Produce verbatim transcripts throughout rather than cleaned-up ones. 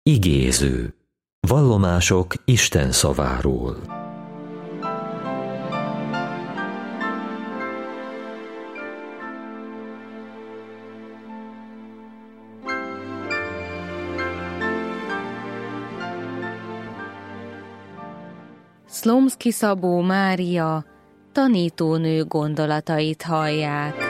Igéző. Vallomások Isten szaváról. Szlomszky Szabó Mária tanítónő gondolatait hallják.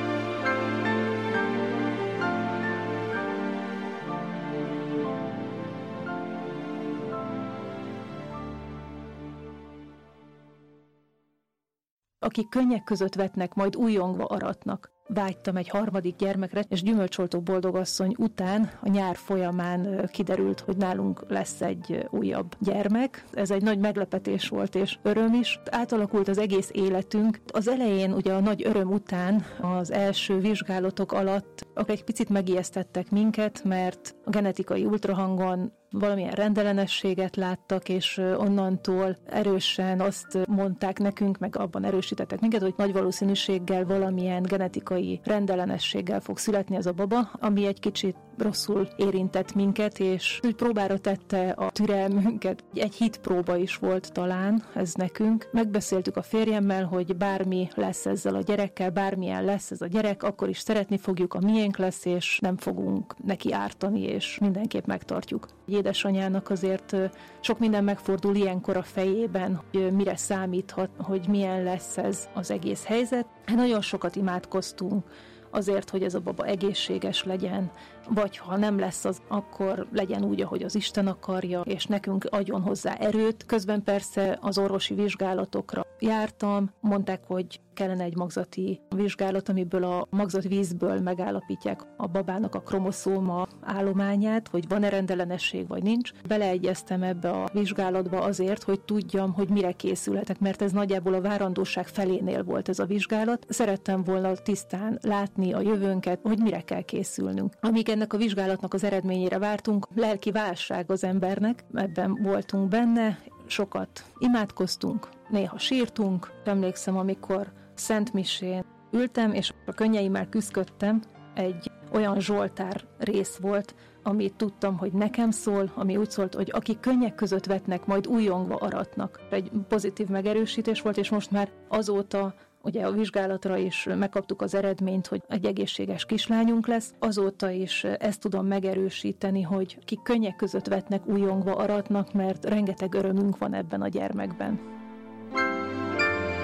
Akik könnyek között vetnek, majd újongva aratnak. Vágytam egy harmadik gyermekre, és gyümölcsoltó boldogasszony után a nyár folyamán kiderült, hogy nálunk lesz egy újabb gyermek. Ez egy nagy meglepetés volt, és öröm is. Átalakult az egész életünk. Az elején, ugye a nagy öröm után, az első vizsgálatok alatt, akik egy picit megijesztettek minket, mert a genetikai ultrahangon valamilyen rendellenességet láttak, és onnantól erősen azt mondták nekünk, meg abban erősítettek minket, hogy nagy valószínűséggel valamilyen genetikai rendellenességgel fog születni ez a baba, ami egy kicsit rosszul érintett minket, és úgy próbára tette a türelmünket. Egy hitpróba is volt talán ez nekünk. Megbeszéltük a férjemmel, hogy bármi lesz ezzel a gyerekkel, bármilyen lesz ez a gyerek, akkor is szeretni fogjuk, a miénk lesz, és nem fogunk neki ártani, és mindenképp megtartjuk. Édesanyának azért sok minden megfordul ilyenkor a fejében, hogy mire számíthat, hogy milyen lesz ez az egész helyzet. Nagyon sokat imádkoztunk azért, hogy ez a baba egészséges legyen, vagy ha nem lesz az, akkor legyen úgy, ahogy az Isten akarja, és nekünk adjon hozzá erőt. Közben persze az orvosi vizsgálatokra jártam, mondták, hogy kellene egy magzati vizsgálat, amiből a magzatvízből megállapítják a babának a kromoszóma állományát, hogy van-e rendellenesség, vagy nincs. Beleegyeztem ebbe a vizsgálatba azért, hogy tudjam, hogy mire készülhetek, mert ez nagyjából a várandóság felénél volt ez a vizsgálat. Szerettem volna tisztán látni a jövőnket, hogy mire kell készülnünk. Amíg ennek a vizsgálatnak az eredményére vártunk, lelki válság az embernek, ebben voltunk benne, sokat imádkoztunk, néha sírtunk. Emlékszem, amikor szentmisén ültem, és a könnyeimmel küszködtem, egy olyan zsoltár rész volt, amit tudtam, hogy nekem szól, ami úgy szólt, hogy akik könnyek között vetnek, majd újongva aratnak. Egy pozitív megerősítés volt, és most már azóta ugye a vizsgálatra is megkaptuk az eredményt, hogy egy egészséges kislányunk lesz. Azóta is ezt tudom megerősíteni, hogy kik könnyek között vetnek, újongva aratnak, mert rengeteg örömünk van ebben a gyermekben.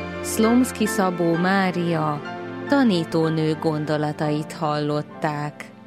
Szlomszky Szabó Mária tanítónő gondolatait hallották.